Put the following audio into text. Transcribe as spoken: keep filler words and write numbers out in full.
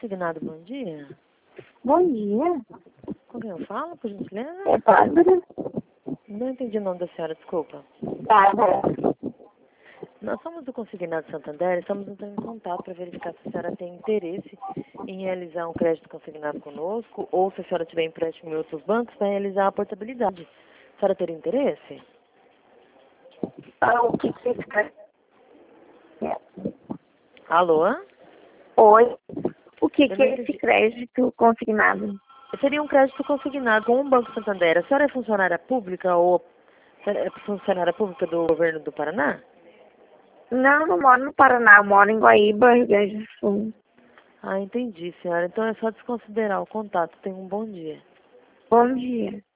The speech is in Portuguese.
Consignado, bom dia. Bom dia. Com quem eu falo, por gentileza? É Bárbara. Não entendi o nome da senhora, desculpa. Bárbara. Nós somos do Consignado Santander e estamos entrando em contato para verificar se a senhora tem interesse em realizar um crédito consignado conosco ou se a senhora tiver empréstimo em outros bancos para realizar a portabilidade. A senhora teria interesse? Ah, o que que escreve? Alô? Oi. O que Eu que não é esse entendi. crédito consignado? Seria um crédito consignado com o Banco Santander. A senhora é funcionária pública ou é funcionária pública do governo do Paraná? Não, não moro no Paraná, eu moro em Guaíba, Rio Grande do Sul. Ah, entendi, senhora. Então é só desconsiderar o contato. Tenha um bom dia. Bom dia.